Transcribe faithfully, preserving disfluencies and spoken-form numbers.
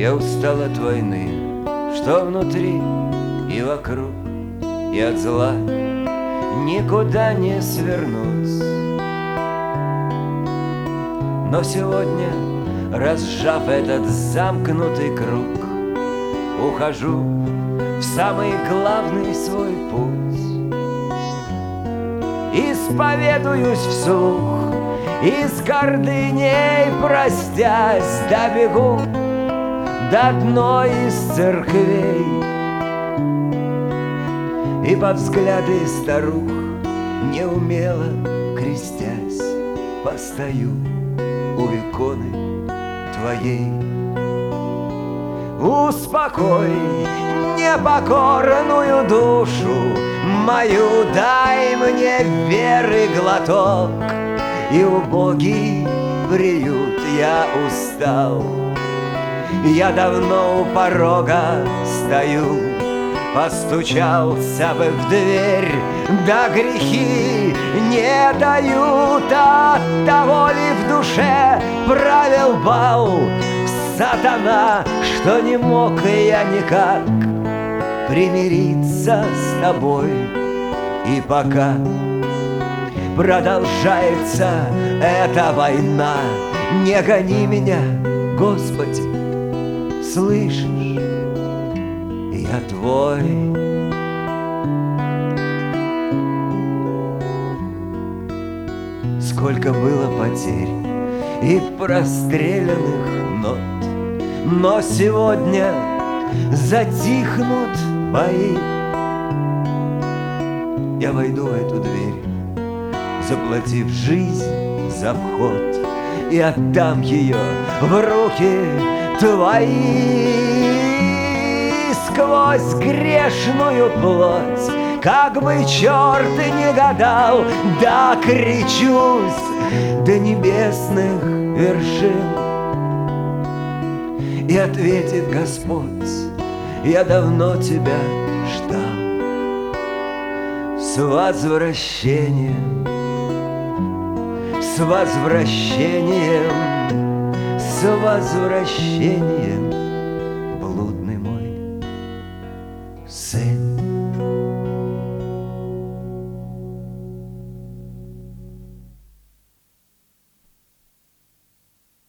Я устал от войны, что внутри и вокруг, и от зла никуда не свернуть. Но сегодня, разжав этот замкнутый круг, ухожу в самый главный свой путь. Исповедуюсь вслух и с гордыней простясь добегу до одной из церквей. И под взгляды старух, неумело крестясь, постою у иконы твоей. Успокой непокорную душу мою, дай мне веры глоток, и убогий приют я устал. Я давно у порога стою, постучался бы в дверь, да грехи не дают. От того ли в душе правил бал сатана, что не мог я никак примириться с тобой. И пока продолжается эта война, не гони меня, Господи, слышишь, я твой. Сколько было потерь и простреленных нот, но сегодня затихнут бои. Я войду в эту дверь, заплатив жизнь за вход, и отдам ее в руки твои. Сквозь грешную плоть, как бы черт и не гадал, да кричусь до небесных вершин. И ответит Господь: я давно тебя ждал. С возвращением, с возвращением, с возвращением.